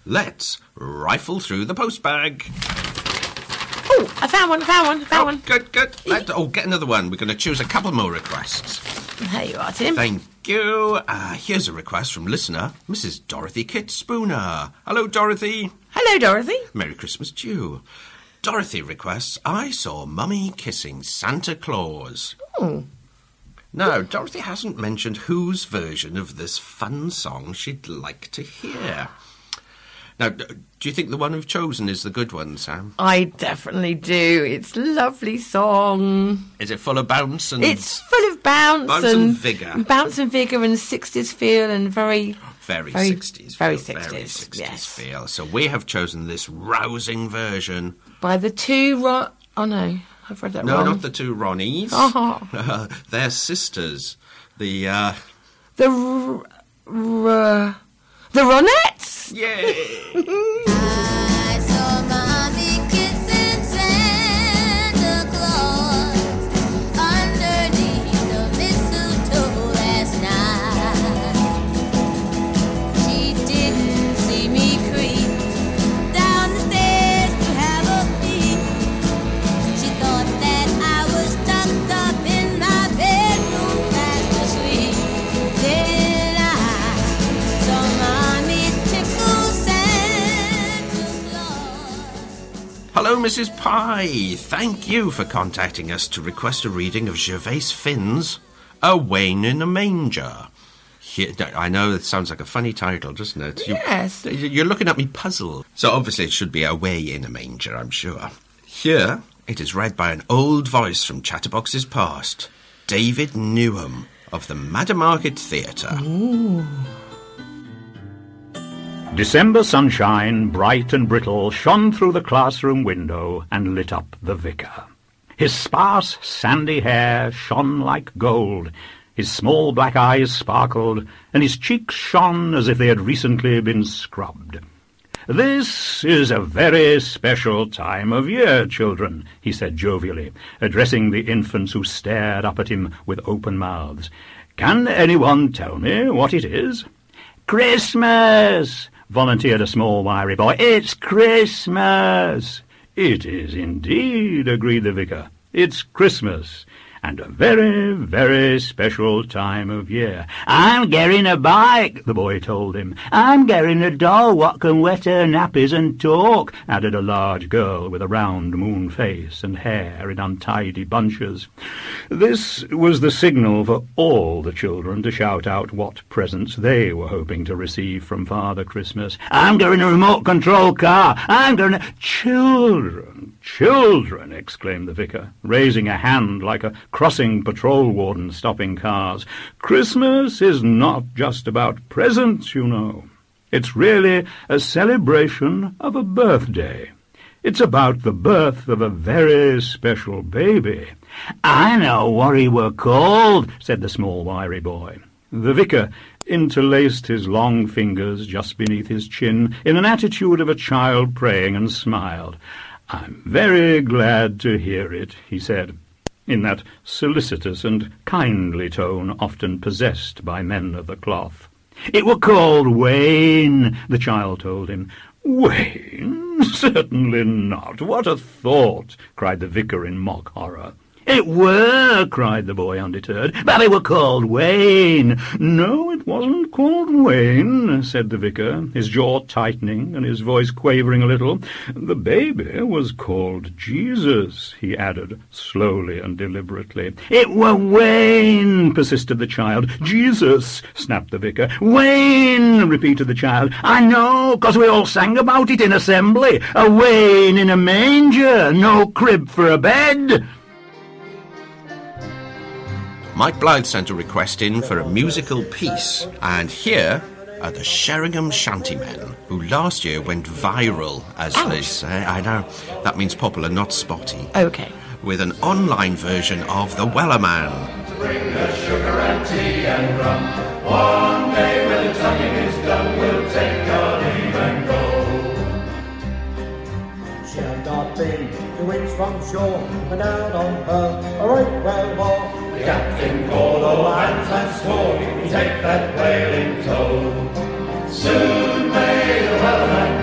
let's rifle through the postbag. Oh, I found one. Good. Get another one. We're going to choose a couple more requests. There you are, Tim. Thank you. Here's a request from listener, Mrs. Dorothy Kit Spooner. Hello, Dorothy. Hello, Dorothy. Merry Christmas to you. Dorothy requests, I saw Mummy kissing Santa Claus. Oh. Now, Dorothy hasn't mentioned whose version of this fun song she'd like to hear. Now, do you think the one we've chosen is the good one, Sam? I definitely do. It's a lovely song. Is it full of bounce? It's full of bounce and vigour. Bounce and vigour and 60s feel and very 60s. Very feel, 60s. Very 60s yes. feel. So we have chosen this rousing version. By the two... Oh, no. I've read that wrong. No, not the two Ronnies. Oh. They're sisters. The Ronettes? Yay! I saw Mommy kissing Santa Claus underneath the mistletoe last night. She didn't see me creep down the stairs to have a peek. She thought that I was tucked up in my bedroom fast asleep. Then I saw Mommy tickle Santa Claus. Hello, Mrs. Pye. Thank you for contacting us to request a reading of Gervais Finn's A Wayne in a Manger. I know it sounds like a funny title, doesn't it? Yes. You're looking at me puzzled. So obviously it should be Away in a Manger, I'm sure. Here, it is read by an old voice from Chatterbox's past, David Newham of the Maddermarket Theatre. Ooh. December sunshine, bright and brittle, shone through the classroom window and lit up the vicar. His sparse, sandy hair shone like gold, his small black eyes sparkled, and his cheeks shone as if they had recently been scrubbed. "This is a very special time of year, children," he said jovially, addressing the infants who stared up at him with open mouths. "Can anyone tell me what it is?" "Christmas!" volunteered a small wiry boy. "It's Christmas!" "It is indeed," agreed the vicar. "It's Christmas, and a very, very special time of year." "I'm getting a bike," the boy told him. "I'm getting a doll what can wet her nappies and talk," added a large girl with a round moon face and hair in untidy bunches. This was the signal for all the children to shout out what presents they were hoping to receive from Father Christmas. "I'm getting a remote control car. I'm getting a—" Children, exclaimed the vicar, raising a hand like a crossing patrol warden stopping cars. "Christmas is not just about presents, you know. It's really a celebration of a birthday. It's about the birth of a very special baby." "I know what he were called," said the small wiry boy. The vicar interlaced his long fingers just beneath his chin in an attitude of a child praying and smiled. "I'm very glad to hear it," he said, in that solicitous and kindly tone often possessed by men of the cloth. "It were called Wayne," the child told him. "Wayne? Certainly not. What a thought!" cried the vicar in mock horror. "It were," cried the boy undeterred, "but it were called Wayne." "No, it wasn't called Wayne," said the vicar, his jaw tightening and his voice quavering a little. "The baby was called Jesus," he added, slowly and deliberately. "It were Wayne," persisted the child. "Jesus," snapped the vicar. "Wayne," repeated the child. "I know, 'cause we all sang about it in assembly. A Wayne in a manger, no crib for a bed." Mike Blythe sent a request in for a musical piece, and here are the Sheringham Shantymen, who last year went viral, as they say. I know, that means popular, not spotty. Okay. With an online version of The Weller Man. Bring the sugar and tea and rum. One day when the tonguing is done, we'll take our leave and go. She had not been 2 weeks from shore, and out on her a right whale bore. The captain called all hands and swore he'd take that whale in tow. Soon may the Wellerman